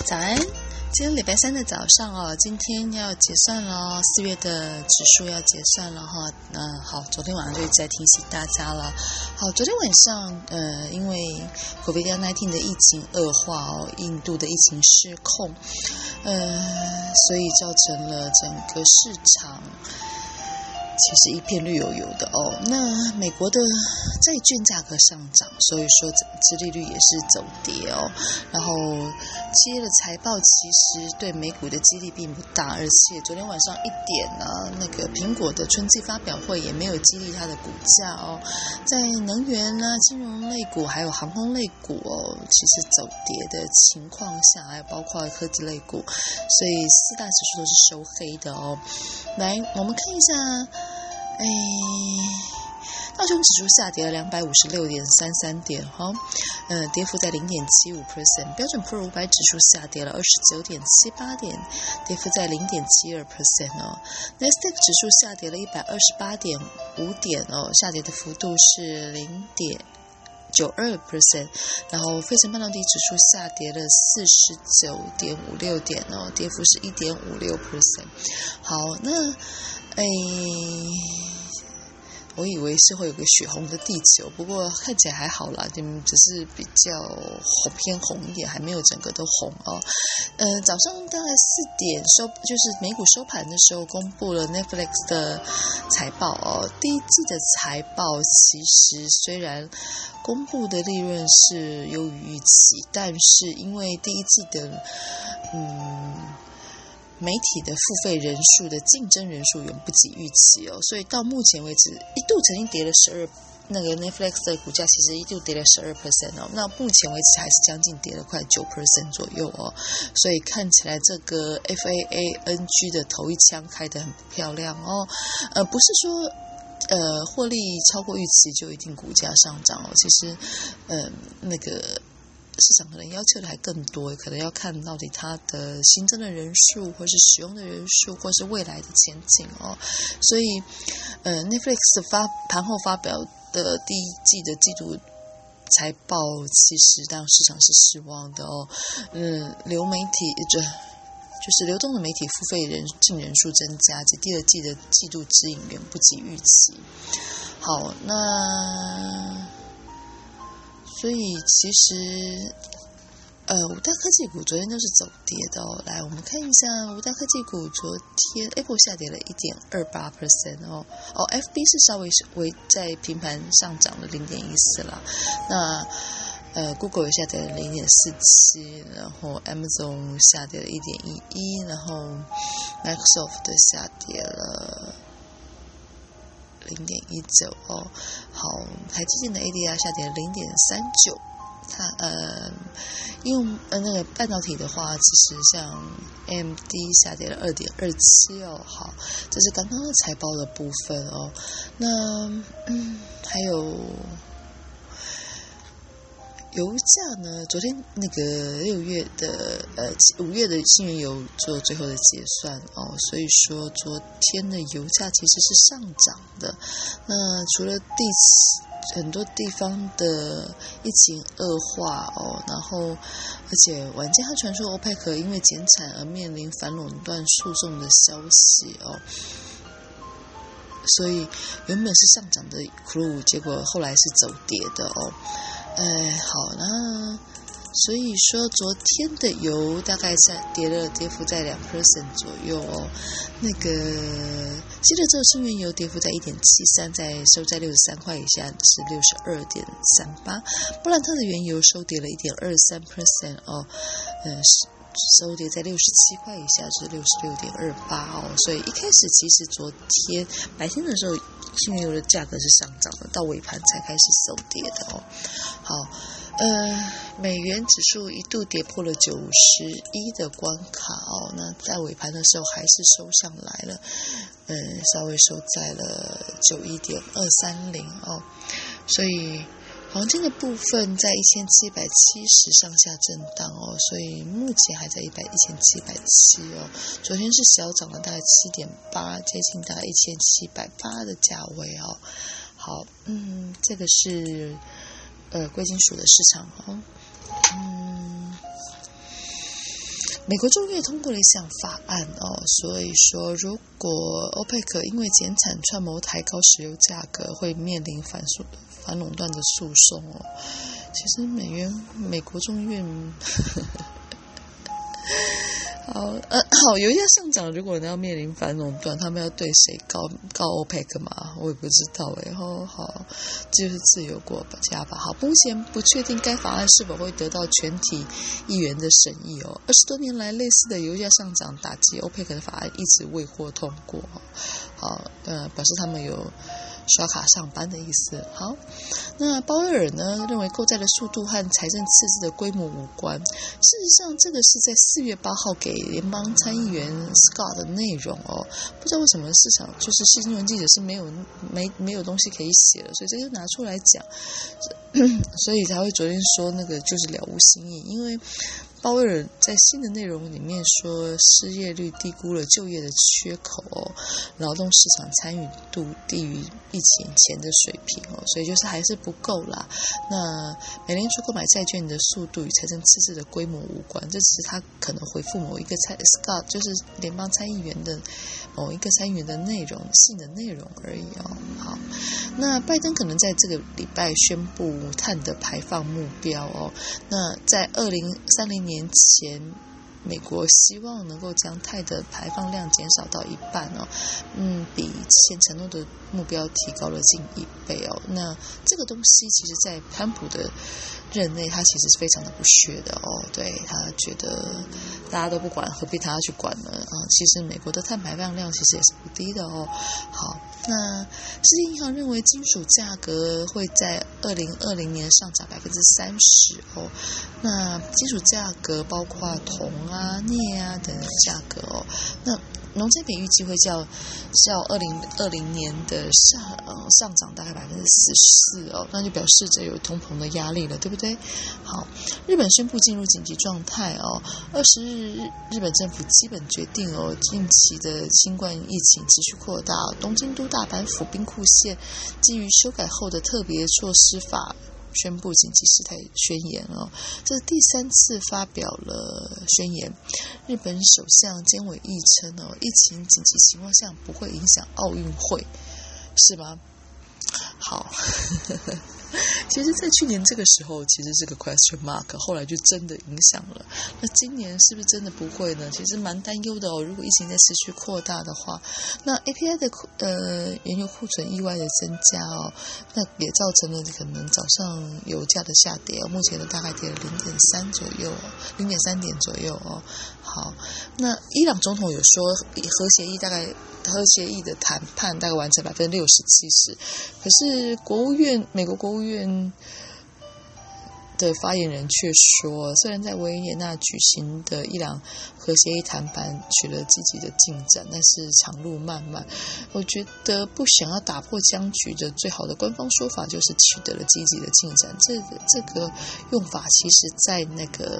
早安，今天礼拜三的早上哦，今天要结算了，4月的指数要结算了哈。好，昨天晚上就一直在提醒大家了。好，昨天晚上因为 COVID-19 的疫情恶化哦，印度的疫情失控，所以造成了整个市场其实一片绿油油的哦。那美国的债券价格上涨，所以说殖利率也是走跌哦。然后企业的财报其实对美股的激励并不大，而且昨天晚上1点呢，那个苹果的春季发表会也没有激励它的股价哦。在能源啊、金融类股还有航空类股哦，其实走跌的情况下，还有包括科技类股，所以4大指数都是收黑的哦。来，我们看一下。道琼指数下跌了256.33点哈，跌幅在0.75%。标准普尔500指数下跌了29.78点，跌幅在0.72%哦。纳斯达克指数下跌了128.5点哦，下跌的幅度是0.92%，然后费城半导体指数下跌了49.56点哦，跌幅是1.56%。好，那我以为是会有个血红的地球，不过看起来还好啦，只是比较偏红一点，还没有整个都红哦。早上大概4点就是美股收盘的时候，公布了 Netflix 的财报哦。第一季的财报其实虽然公布的利润是优于预期，但是因为第一季的媒体的付费人数的竞争人数远不及预期哦，所以到目前为止一度曾经跌了那个 Netflix 的股价其实一度跌了12% 哦，那目前为止还是将近跌了快9% 左右哦，所以看起来这个 FAANG 的头一枪开得很不漂亮哦，不是说获利超过预期就一定股价上涨哦，其实那个市场可能要求的还更多，可能要看到底它的新增的人数，或是使用的人数，或是未来的前景哦。所以Netflix 盘后发表的第一季的季度财报，其实让市场是失望的哦。就是流动的媒体付费净人数增加，及第二季的季度指引远不及预期。好，那所以其实五大科技股昨天都是走跌的哦。来，我们看一下五大科技股昨天 Apple 下跌了1.28% 哦，FB 是稍微在平盘上涨了0.14%啦。那Google 也下跌了0.47%，然后 Amazon 下跌了1.11%，然后 Microsoft 下跌了0.19哦。好，台积电的 ADR 下跌了0.39%。它因为那个半导体的话，其实像 AMD 下跌了2.27%哦。好，这是刚刚的财报的部分哦。那还有油价呢？昨天那个5月的新原油做最后的结算哦，所以说昨天的油价其实是上涨的。那除了很多地方的疫情恶化哦，然后而且晚间还传出欧佩克因为减产而面临反垄断诉讼的消息哦，所以原本是上涨的 crude， 结果后来是走跌的哦。好，那所以说昨天的油大概跌幅在2% 左右哦。那个希德州新原油跌幅在1.73%，收在63块以下是62.38%。布兰特的原油收跌了1.23% 哦，收跌在67块以下是66.28哦。所以一开始其实昨天白天的时候新原油的价格是上涨的，到尾盘才开始走跌的哦。好，美元指数一度跌破了91的关卡哦，那在尾盘的时候还是收上来了，稍微收在了91.230哦，所以黄金的部分在1770上下震荡哦，所以目前还在1770哦，昨天是小涨了大概7.8%，接近大概1780的价位哦。好，这个是贵金属的市场哦。 美国众议院通过了一项法案所以说如果 OPEC 因为减产串谋抬高石油价格，会面临反垄断的诉讼其实美国众议院好，油价上涨，如果要面临反垄断，他们要对谁告 OPEC 嘛？我也不知道好，就是自由国家吧。好，目前不确定该法案是否会得到全体议员的审议20多年来，类似的油价上涨打击 OPEC 的法案一直未获通过好，表示他们有刷卡上班的意思。好，那鲍威尔呢认为购债的速度和财政赤字的规模无关。事实上，这个是在4月8号给联邦参议员 Scott 的内容不知道为什么市场就是新闻记者是没有东西可以写了，所以这就拿出来讲，所以才会昨天说那个就是了无新意，因为鲍威尔在新的内容里面说，失业率低估了就业的缺口劳动市场参与度低于疫情前的水平所以就是还是不够啦。那美联储购买债券的速度与财政赤字的规模无关，这只是他可能回复某一个Scott 就是联邦参议员的某一个参议员的信的内容而已好，那拜登可能在这个礼拜宣布碳的排放目标那在2030年前，美国希望能够将碳的排放量减少到1半比之前承诺的目标提高了近1倍那这个东西其实在川普的任内，他其实是非常的不屑的对，他觉得大家都不管，何必他要去管呢其实美国的碳排放量其实也是不低的好，那世界银行认为金属价格会在2020年上涨30%那金属价格包括铜镍等价格那农产品预计会较2020年的上涨大概44%那就表示着有通膨的压力了，对不对？好，日本宣布进入紧急状态20日日本政府基本决定近期的新冠疫情持续扩大，东京都、大阪府、兵库县基于修改后的特别措施法宣布紧急事态宣言这是第3次发表了宣言。日本首相菅义伟称疫情紧急情况下不会影响奥运会，是吗？好其实在去年这个时候其实是个 question mark， 后来就真的影响了。那今年是不是真的不会呢？其实蛮担忧的如果疫情在持续扩大的话，那 API 的原油库存意外的增加那也造成了可能早上油价的下跌目前的大概跌了0.3左右0.3点左右好，那伊朗总统有说核协议的谈判大概完成60-70%，可是美国国务院的发言人却说，虽然在维也纳举行的伊朗核协议谈判取得积极的进展，但是长路漫漫。我觉得不想要打破僵局的最好的官方说法就是取得了积极的进展。这个用法其实在那个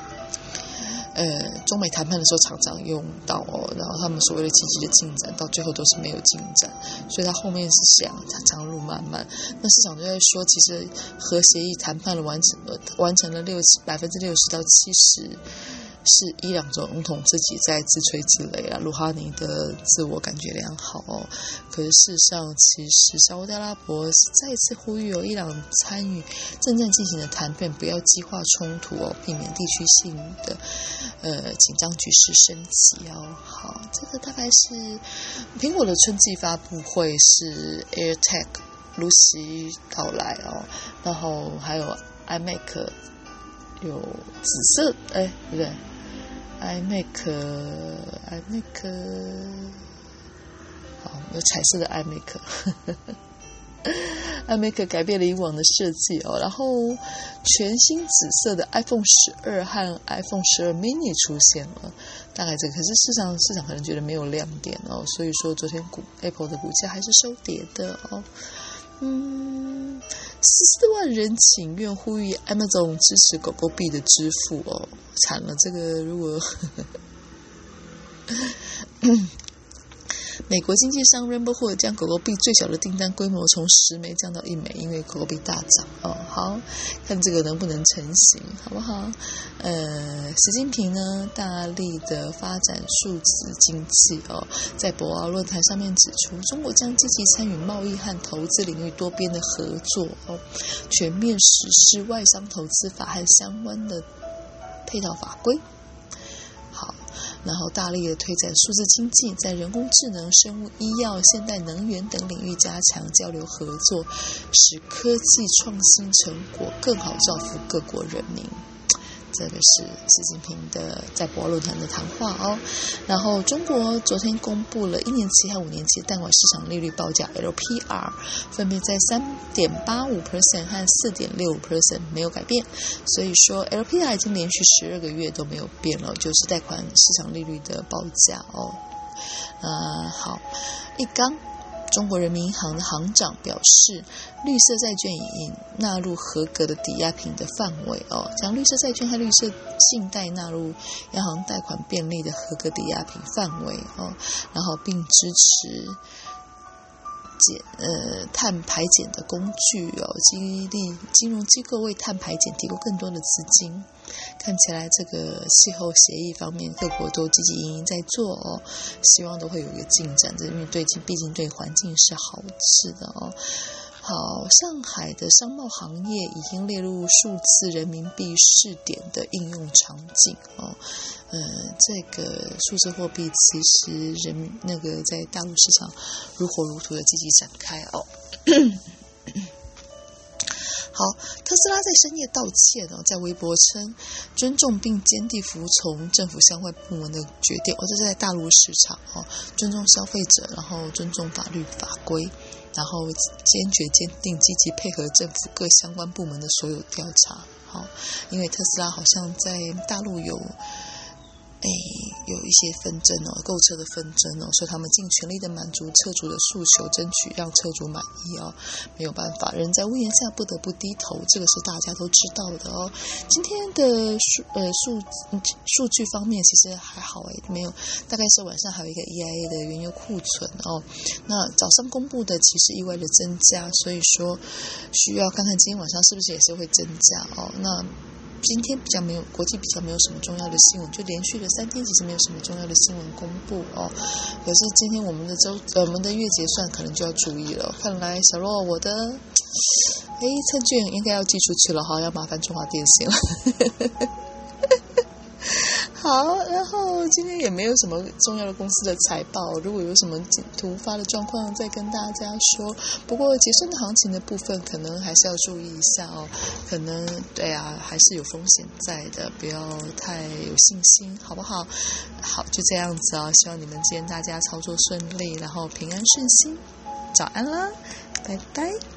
中美谈判的时候常常用到然后他们所谓的积极的进展到最后都是没有进展，所以他后面是想长路漫漫。那市场就在说，其实核协议谈判完成了60%-70%是伊朗总统自己在自吹自擂鲁哈尼的自我感觉良好可是事实上，其实沙烏地阿拉伯是再一次呼吁伊朗参与正在进行的谈判，不要激化冲突避免地区性的紧张局势升级好，这个大概是苹果的春季发布会是 AirTag 如期到来然后还有 iMac 有紫色不对iMac 好，有彩色的 iMac 改变了以往的设计然后全新紫色的 iPhone 12和 iPhone 12 mini 出现了，大概这个，可是市场可能觉得没有亮点所以说昨天Apple 的股价还是收跌的14万人请愿呼吁 Amazon 支持狗狗币的支付惨了，这个如果美国经纪商 Rainbow Hood 将狗狗币最小的订单规模从10枚降到1枚，因为狗狗币大涨哦。好，看这个能不能成型，好不好？习近平呢大力的发展数字经济哦，在博鳌论坛上面指出，中国将积极参与贸易和投资领域多边的合作哦，全面实施外商投资法和相关的配套法规。好，然后大力的推展数字经济，在人工智能、生物医药、现代能源等领域加强交流合作，使科技创新成果更好造福各国人民。这个是习近平的在博鳌论坛的谈话哦。然后中国昨天公布了1年期和5年期贷款市场利率报价 LPR， 分别在 3.85% 和 4.65% 没有改变，所以说 LPR 已经连续12个月都没有变了，就是贷款市场利率的报价哦。好，一纲。中国人民银行的行长表示，绿色债券已纳入合格的抵押品的范围哦，将绿色债券和绿色信贷纳入央行贷款便利的合格抵押品范围哦，然后并支持碳排减的工具哦，激励金融机构为碳排减提供更多的资金。看起来这个气候协议方面各国都积极营营在做哦，希望都会有一个进展，因为毕竟对环境是好事的哦。好，上海的商贸行业已经列入数字人民币试点的应用场景哦。这个数字货币其实在大陆市场如火如荼的积极展开哦。好，特斯拉在深夜道歉哦，在微博称尊重并坚定服从政府相关部门的决定这是在大陆市场哦，尊重消费者，然后尊重法律法规，然后坚定积极配合政府各相关部门的所有调查。好，因为特斯拉好像在大陆有一些纷争哦，购车的纷争哦，所以他们尽全力的满足车主的诉求，争取让车主满意哦。没有办法，人在屋檐下不得不低头，这个是大家都知道的哦。今天的数据方面其实还好没有，大概是晚上还有一个 EIA 的原油库存哦。那早上公布的其实意外的增加，所以说需要看看今天晚上是不是也是会增加哦。那今天国际比较没有什么重要的新闻，就连续的3天其实没有什么重要的新闻公布哦。可是今天我们的月结算可能就要注意了。看来小若我的证券应该要寄出去了哈，要麻烦中华电信了。好，然后今天也没有什么重要的公司的财报，如果有什么突发的状况再跟大家说。不过结算的行情的部分可能还是要注意一下哦，可能还是有风险在的，不要太有信心，好不好？好，就这样子希望你们今天大家操作顺利，然后平安顺心，早安啦，拜拜。